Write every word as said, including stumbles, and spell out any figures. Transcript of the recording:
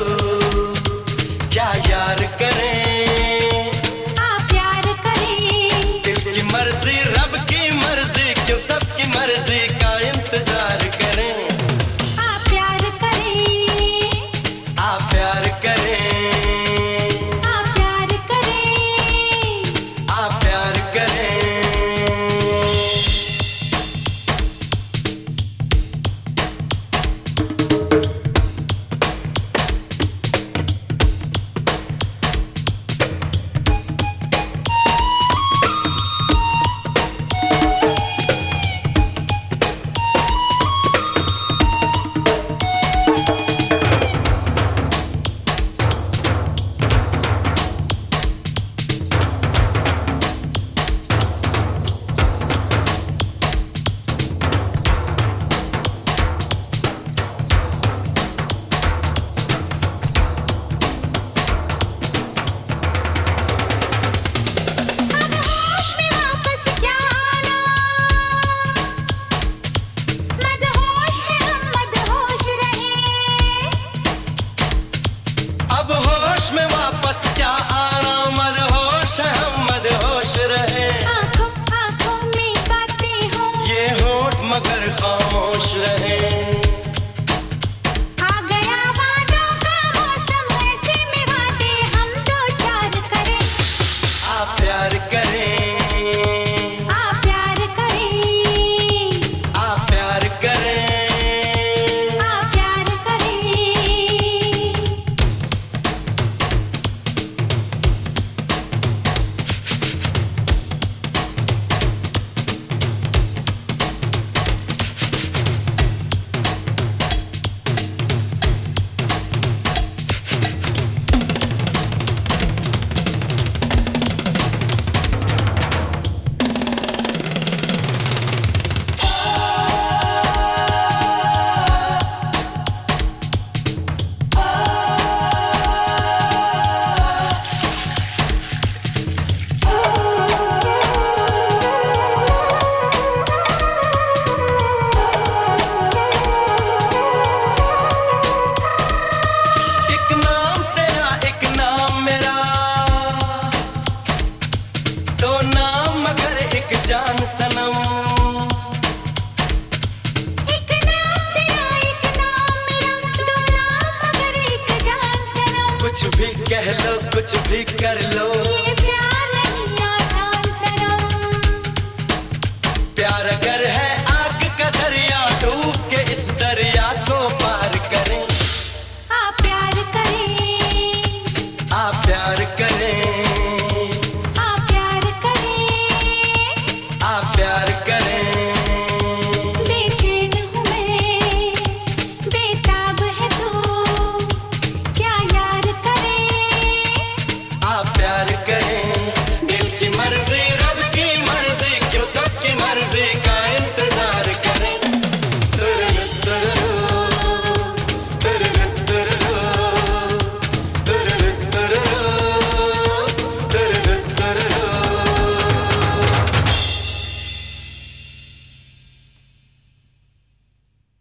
क्या यार करें, आप प्यार करें। दिल की मर्जी रब की मर्जी, क्यों सबकी मर्जी का इंतजार करें। आप प्यार करें, आप प्यार करें, आप प्यार करें, आप प्यार करें। क्या आना, मदहोश हम मदहोश रहे। आँखों आँखों में बातें हो, ये होठ मगर खामोश रहे। आ गया वादों का मौसम, ऐसे में वादे हम दो चार करें। आप प्यार करें, आप प्यार करें, आप प्यार करें, आप प्यार करें। जान सनम, एक नाम तेरा एक नाम मेरा, दो नाम मगर एक जान सनम। कुछ भी कह लो कुछ भी कर लो, ये प्यार नहीं आसान सनम। प्यार अगर है आग का दरिया, डूब के इस दरिया को पार करें। आप प्यार करें, आप प्यार करें।